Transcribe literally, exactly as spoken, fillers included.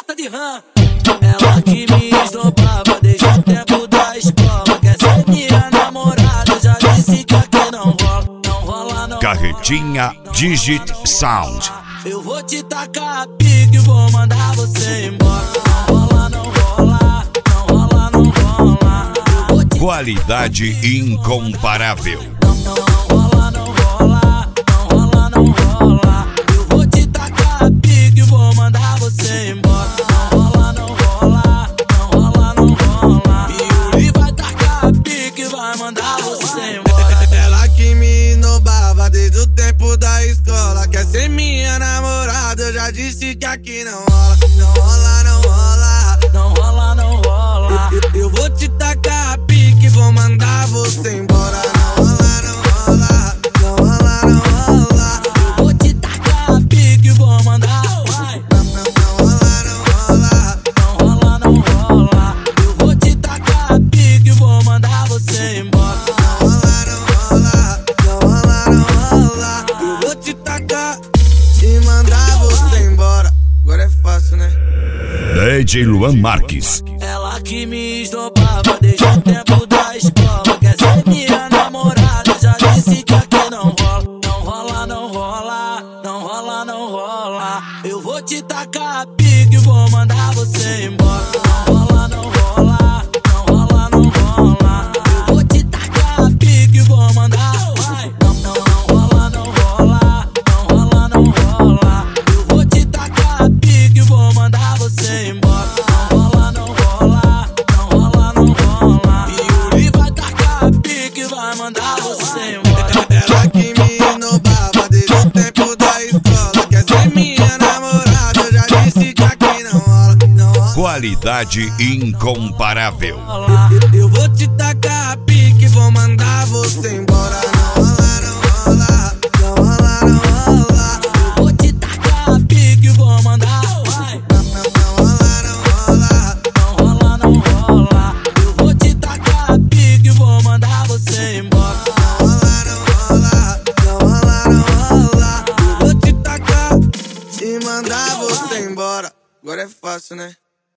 gosta de rã. Ela que me esnobava desde o tempo da escola. Quer ser minha namorada, já disse que aqui não rola. Não rola, não. Carretinha Digit Sound. Eu vou te tacar a pique, vou mandar você embora. Não rola, não rola, não rola, não rola. Eu vou te... Qualidade incomparável. Não, não, não rola, não rola, não rola, não rola. Eu vou te tacar a pique, vou mandar você embora. Não rola, não rola, não rola, não rola. E o Lee vai tacar a pique, vai mandar você embora. Ela que me esnobava desde o tempo da escola. Quer ser minha namorada, eu já disse que aqui não rola. Não rola, não rola, Não rola, não rola. eu, eu vou te tacar a pique, vou mandar você embora. Não rola, não rola, não rola, não rola. Eu vou te tacar a pique, vou mandar. Vai. Não rola, não rola, Não rola, não rola. Eu vou te tacar a pique, vou mandar você embora. não rola, não rola, não rola, não rola. Eu vou te tacar e mandar você embora. Agora é fácil, né? D J Luan Marques. Ela que me esnobava desde o tempo da escola. Quer ser minha namorada, já disse que aqui não rola. Não rola, não rola, não rola, não rola. Eu vou te tacar a pique, vou mandar você embora. Não rola, não rola, não rola, não rola. Eu vou te tacar a pique, vou mandar. Vai. Não, não, não rola, não rola, não rola, não rola. Eu vou te tacar a pique, vou mandar você embora. Não rola, não rola, não rola, não rola. E o Lee vai tacar a pique, vai mandar você embora. Ela que me esnobava desde o tempo da escola. Quer ser minha namorada, eu já disse que aqui não rola. Não rola. Qualidade incomparável. Eu, eu vou te tacar a pique, vou mandar você embora. Não rola, não rola, não rola, não rola. Eu vou te tacar a pique, vou mandar. Vai. Não rola, não rola, Não rola, não rola. Eu vou te tacar a pique, vou mandar você embora. não rola, não rola, não rola, não rola. Eu vou te tacar e mandar você embora. Agora é fácil, né?